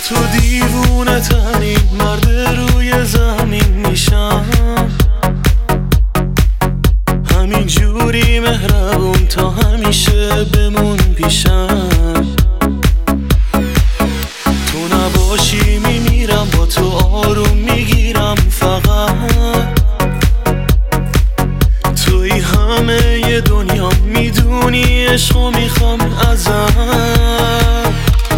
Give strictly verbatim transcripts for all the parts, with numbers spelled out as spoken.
تو دیوونه ترین مرد روی زمین میشم، همین جوری مهربون تا همیشه بمون پیشم. تو نباشی میمیرم، با تو آروم میگیرم، فقط توی همه ی دنیا میدونی عشقو میخوام ازم.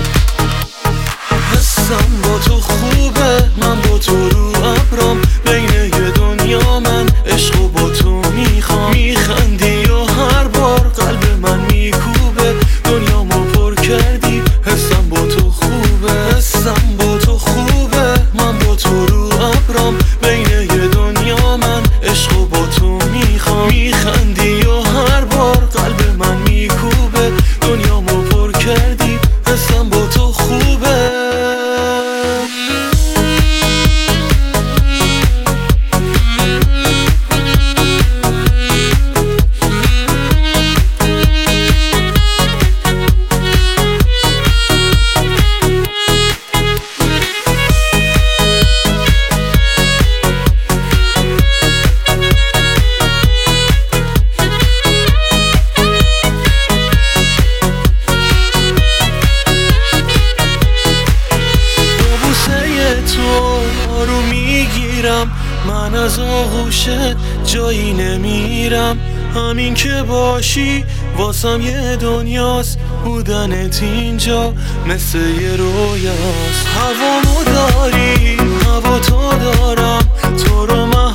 حسم با تو خوبه، من با تو رو ابرام، بین ی دنیا من عشقو با تو میخوام. میخندی و هر بار قلب من میکوبه، دنیامو پر کردی، حسم با تو خوبه. حسم با تو خوبه، من با تو رو ابرام، بین ی دنیا من عشقو با تو میخوام. میخندی و هر بار قلب من میکوبه، دنیامو پر کردی، حسم با تو خوبه. تو رو میگیرم، من از آغوشت جایی نمیرم. همین که باشی واسم یه دنیاست، بودنت اینجا مثل یه رویاست. هوامو داری، هوا تو دارم، تو رو من